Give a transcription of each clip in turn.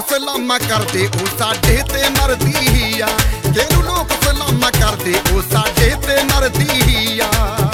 सलामा करदे ओ साडे ते मरदी आ। जेनू लोग सलामा करदे ओ साडे ते मरदी आ।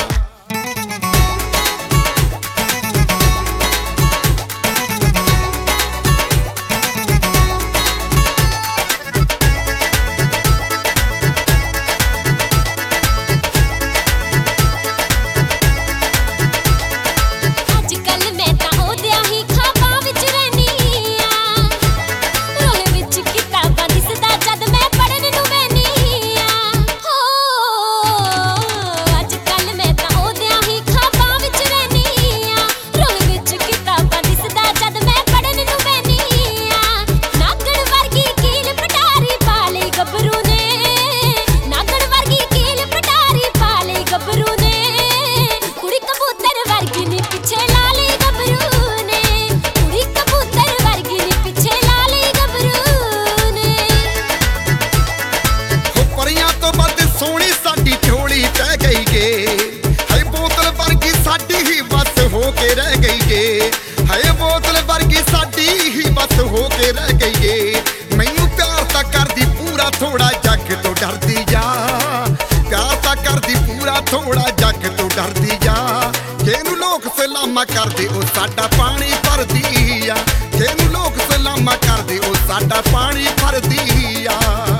हाय बोतल वर्गी साडी ही बस हो के रह गई है। मैनू प्यार तां करदी पूरा थोड़ा जग तो डरदी जा। प्यार तां करदी पूरा थोड़ा जग तो डरदी जा। जेनू लोग सलामा करदे ओ साडा पानी भरदी आ। जेनू लोग सलामा करदे ओ साडा पानी भरदी आ।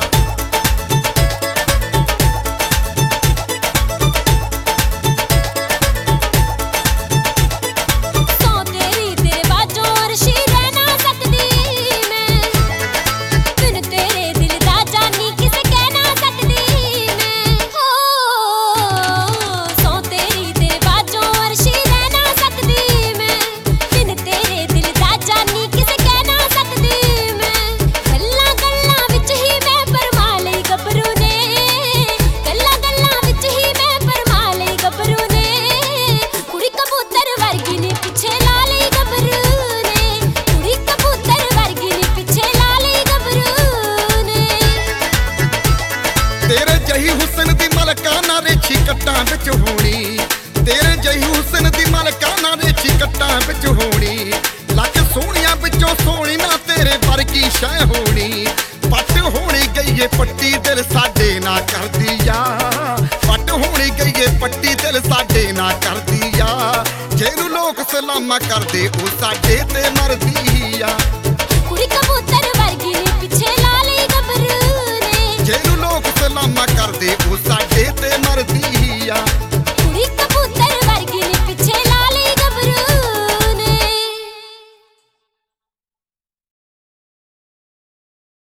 तेरे जही हुसन दी मलकाना रेछी कट्टां विच होनी। तेरे जही हुसन दी मलकाना रेछी कट्टां विच होनी। लख सोहणियां विचों सोहणी ना तेरे वर्गी शै होनी। पट होनी गई है पट्टी दिल साडे ना करदी आ। पट होनी गई है पट्टी दिल साडे ना करदी आ। जेनू लोग सलामा करदे ओ साडे ते मरदी आ। कुड़ी कबूतर वर्गी पिछे ला लई गबरू ने। जेनू लोग सलामा करदे ओ साडे